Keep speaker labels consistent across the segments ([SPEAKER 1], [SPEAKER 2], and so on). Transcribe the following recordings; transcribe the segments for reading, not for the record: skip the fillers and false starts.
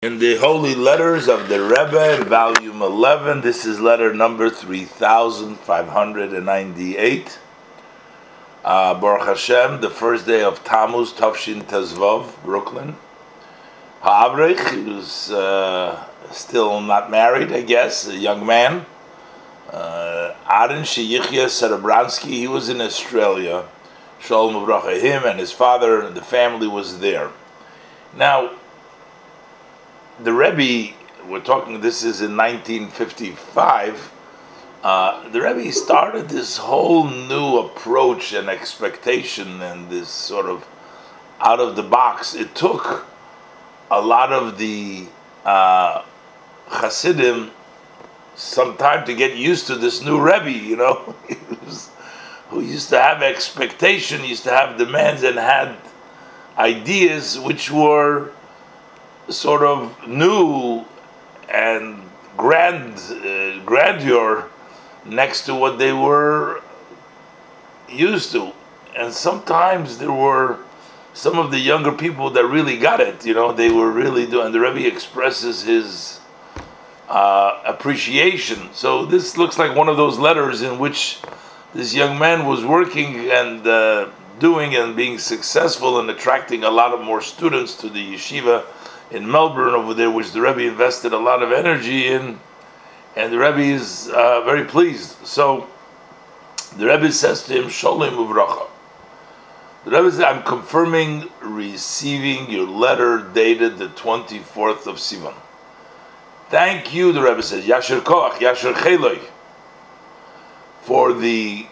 [SPEAKER 1] In the Holy Letters of the Rebbe, volume 11, this is letter number 3598. Baruch Hashem, the first day of Tammuz, Tavshin Tezvov, Brooklyn. Ha'avrich, he was still not married, I guess, a young man. Aaron Sheyichya Serebransky, he was in Australia. Shalom Uvracha, him and his father and the family was there. Now, the Rebbe, we're talking, this is in 1955, the Rebbe started this whole new approach and expectation and this sort of out of the box. It took a lot of the Hasidim some time to get used to this new Rebbe, who used to have expectation, used to have demands and had ideas which were sort of new and grandeur next to what they were used to. And sometimes there were some of the younger people that really got it, they were really doing, and the Rebbe expresses his appreciation. So this looks like one of those letters in which this young man was working and doing and being successful and attracting a lot of more students to the yeshiva in Melbourne over there, which the Rebbe invested a lot of energy in, and the Rebbe is very pleased. So the Rebbe says to him, Sholem Uvracha. The Rebbe says, I'm confirming receiving your letter dated the 24th of Sivan. Thank you, the Rebbe says, Yasher Koach, Yasher Cheloi, for the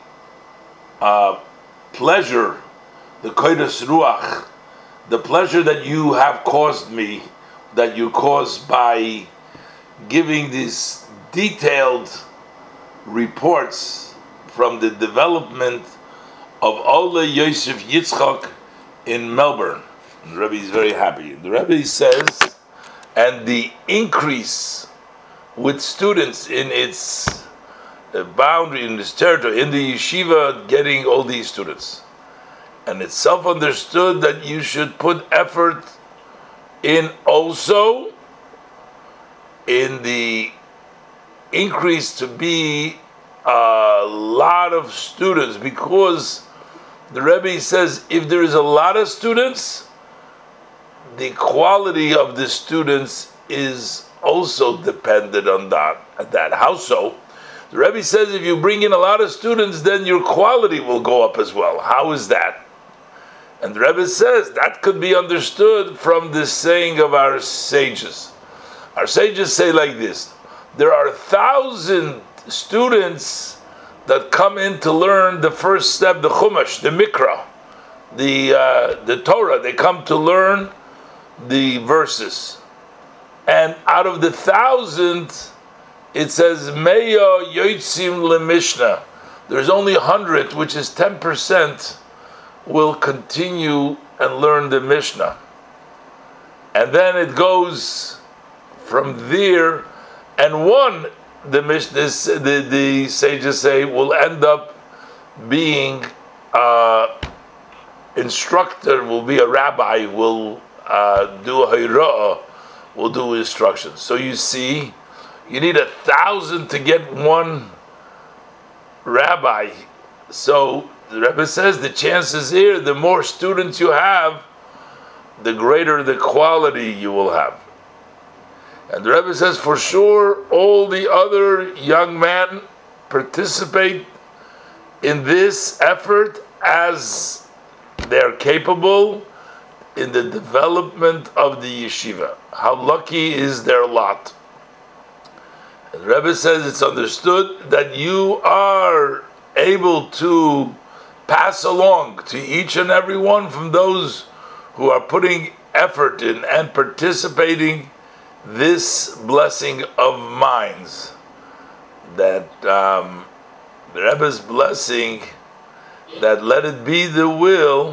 [SPEAKER 1] pleasure, the Kodesh Ruach, the pleasure that you have caused me, that you caused by giving these detailed reports from the development of Ola Yosef Yitzchak in Melbourne. And the Rebbe is very happy. The Rebbe says, and the increase with students in its boundary, in its territory, in the yeshiva, getting all these students. And it's self-understood that you should put effort in also in the increase to be a lot of students, because the Rebbe says if there is a lot of students, the quality of the students is also dependent on that. How so? The Rebbe says if you bring in a lot of students, then your quality will go up as well. How is that? And the Rebbe says that could be understood from the saying of our sages. Our sages say like this: there are 1,000 students that come in to learn the first step, the Chumash, the Mikra, the Torah. They come to learn the verses. And out of the 1,000, it says, Meya Yotzim LeMishnah. There's only 100, which is 10%, will continue and learn the Mishnah. And then it goes from there, and one, the sages say, will end up being instructor, will be a rabbi, will do a hayra'ah, will do instructions. So you see, you need 1,000 to get one rabbi. So the Rebbe says the chances here, the more students you have, the greater the quality you will have. And the Rebbe says for sure all the other young men participate in this effort as they're capable in the development of the yeshiva. How lucky is their lot. And the Rebbe says it's understood that you are able to pass along to each and every one from those who are putting effort in and participating this blessing of minds, that the Rebbe's blessing, that let it be the will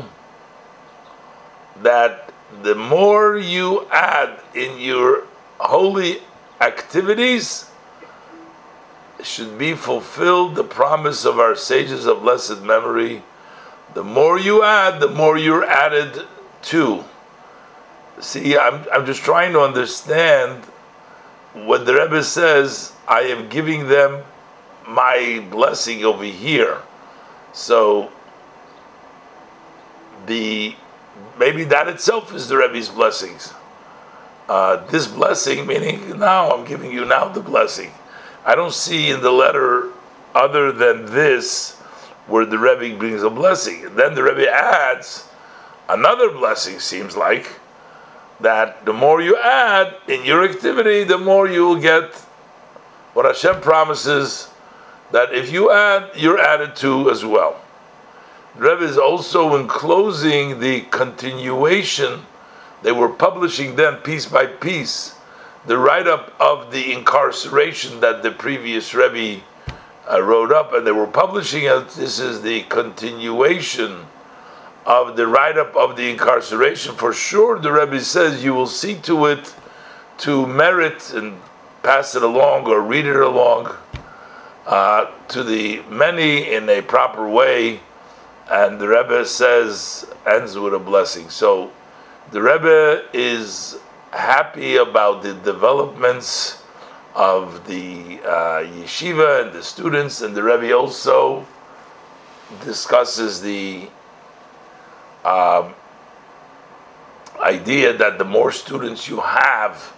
[SPEAKER 1] that the more you add in your holy activities should be fulfilled the promise of our sages of blessed memory. The more you add, the more you're added to. See, I'm just trying to understand when the Rebbe says, I am giving them my blessing over here. So maybe that itself is the Rebbe's blessings. This blessing, meaning now I'm giving you now the blessing. I don't see in the letter other than this where the Rebbe brings a blessing. And then the Rebbe adds another blessing, seems like, that the more you add in your activity, the more you will get what Hashem promises, that if you add, you're added to as well. The Rebbe is also enclosing the continuation. They were publishing then piece by piece the write-up of the incarceration that the previous Rebbe wrote up, and they were publishing it. This is the continuation of the write-up of the incarceration. For sure, the Rebbe says you will see to it to merit and pass it along or read it along to the many in a proper way. And the Rebbe says, ends with a blessing. So the Rebbe is happy about the developments of the yeshiva and the students, and the Rebbe also discusses the idea that the more students you have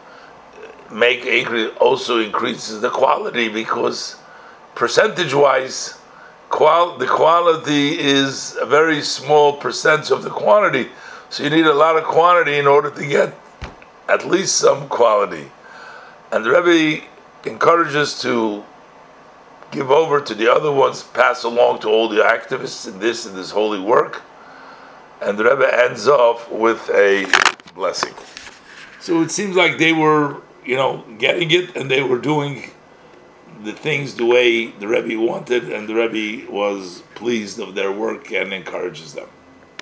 [SPEAKER 1] also increases the quality, because percentage-wise, the quality is a very small percentage of the quantity. So you need a lot of quantity in order to get at least some quality. And the Rebbe encourages to give over to the other ones, pass along to all the activists in this holy work. And the Rebbe ends off with a blessing. So it seems like they were, getting it, and they were doing the things the way the Rebbe wanted, and the Rebbe was pleased of their work and encourages them.